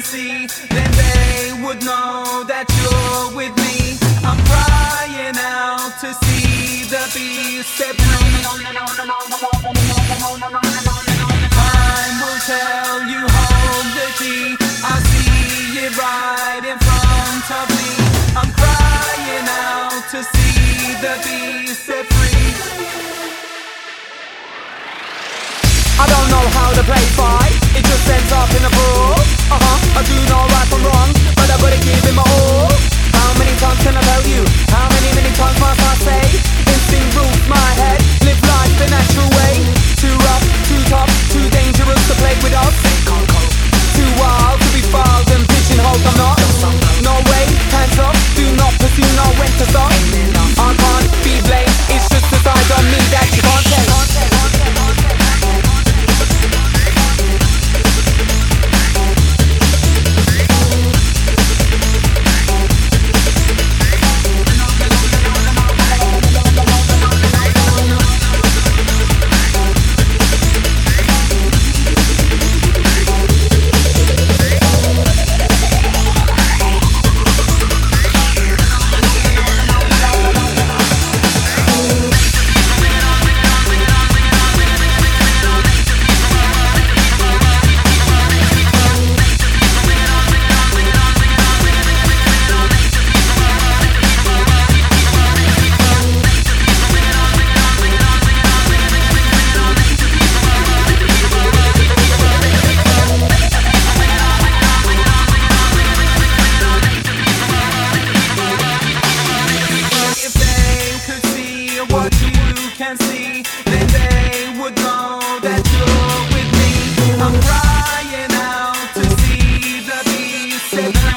see, then they would know that you're with me. I'm crying out to see the beast set free. Time will tell you, hold the key. I see it right in front of me. I'm crying out to see the beast set free. I don't know how to play fight, it just ends up in a brawl. I do know right from wrong, but I gotta give it my all. How many times can I tell you? How many times must I say? Instinct rules my head, live life the natural way. Too rough, too tough, too dangerous to play with us. Too wild to be filed and pigeonholed, I'm not. No way, hands up, do not pursue, know when to stop. I can't be blamed, it's just a side on me that you can't take. What you can see, then they would know that you're with me. I'm crying out to see the beast set free.